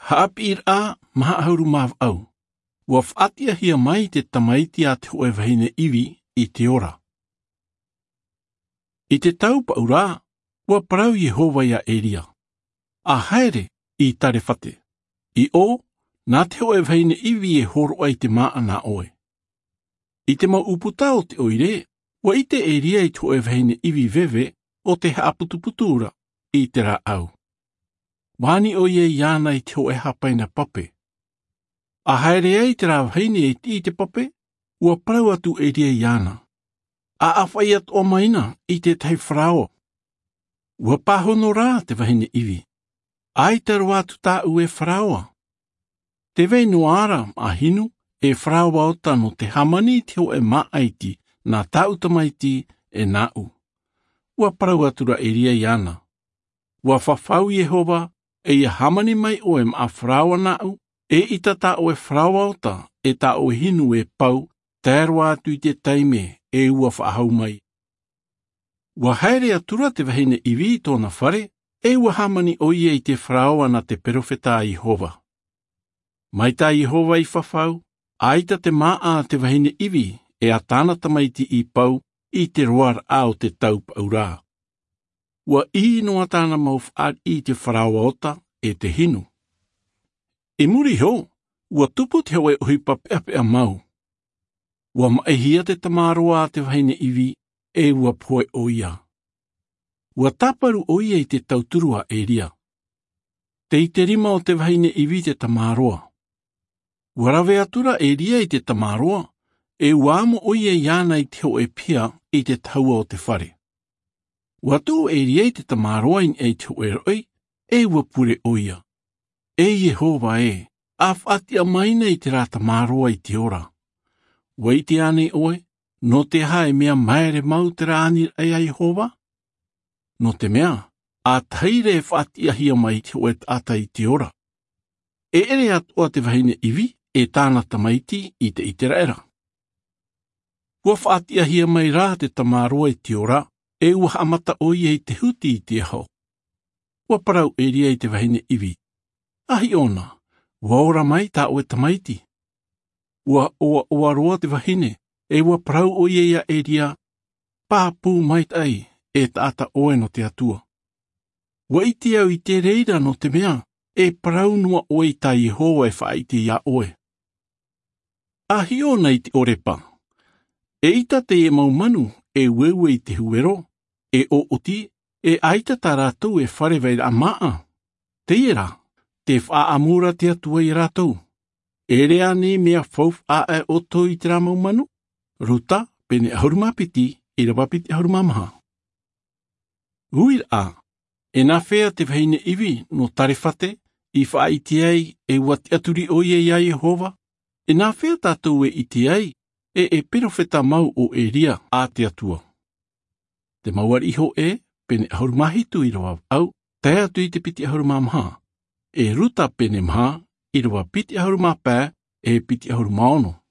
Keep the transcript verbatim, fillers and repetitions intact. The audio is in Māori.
Haapir a maha hauru maaf au. Ua whaatia hia mai te tamaiti a te hoe wahine iwi i te ora. I te tau paura, ua parau Yehova ia Elia. A haere i tare whate. I o, nā te hoe wahine iwi e horo ai te maa na oe. I te mau uputa o te oire, ua i te Elia i te hoe wahine iwi vewe o te haaputuputura i te rā au. Wani o ie iana i te hoe hapaina pape. A haere ai te rā wahine i ti te pape, ua parau atu Elia iana. A awhai at o maina i te tai whrao. Ua pahono rā te wahine iwi. Ai te roatu tā ue whraoa. Te vei nuara a hinu e whraoa o tano te hamani te hoe maaiti nā tau tamaiti e nāu. Ua parau atura Elia iana. Ua whawhau Yehova e ia hamani mai oe ma whraoa nāu e ita tā oe whraoa o ta e tā oe hinu e pau tērua atu i te taime e ua whaahau mai. Ua haere atura te wahine iwi tōna whare e ua hamani o ia i te whraoa na te perofeta a Yehova. Mai tā Yehova i whawhau, aita te maa te wahine iwi e a tāna tamaiti i pau i te roar ao te tau paurā. Ua i noa tāna mauf ar i te wharawa ota e te hinu. E muri ho, ua tupu te hoe ohi papeapea mau. Ua maehia te tamaroa te wahine iwi e ua poe o ia. Ua taparu o ia i te tauturua Elia. Te i te rima o te wahine iwi te tamaroa. Ua rawe atura Elia i te tamaroa e uamo o ia iana i te hoe pia i te taua o te whare. Ua tu Elia i te tamaroa in e te hoe roi e ua pure o ia. E Yehova e, a whaatia maina i te rā tamaroa i te ora. Ua i te ane oe, no te hae mea maere mau te rāni ai a Yehova? No te mea, a taire e whaatia hia mai te hoe ata i te ora. E ere atua te wahine iwi e tāna tamaiti i te iteraera. Ua whaatia hia mai rā te tamaroa i te ora, e ua amata o ia i te huti i te aho. Ua parau Elia i te wahine iwi. Ahi ona, ua ora mai tā oe tamaiti. Ua oa oa roa te wahine, e ua parau o ia ia Elia, pāpū mai tai e tāta oe no te atua. Ua iti au i te reira no te mea, e parau nua oe i tā Yehova e whaite ia oe. Ahi ona i te orepa. E ita te e maumanu e wewe i te huero, e o oti, e aita tā rātou e wharewei a maa. Te ira, te whaamura te atua i rātou. E rea ne mea whauf a e oto i te rā maumanu, ruta pene ahuruma piti i rawa piti ahuruma maha. Uir a, e nā whea te wahine iwi no tarewhate, i whaiti ai e wati aturi o ia ia Yehova, e nā whea tātou e iti ai, e e perofeta mau o Elia a te atua. Te mauar iho e, pene ahurumahitu i rawa au, te atu i te piti ahuruma maha, e ruta pene maha, i rawa piti ahuruma pē, e piti ahuruma ono.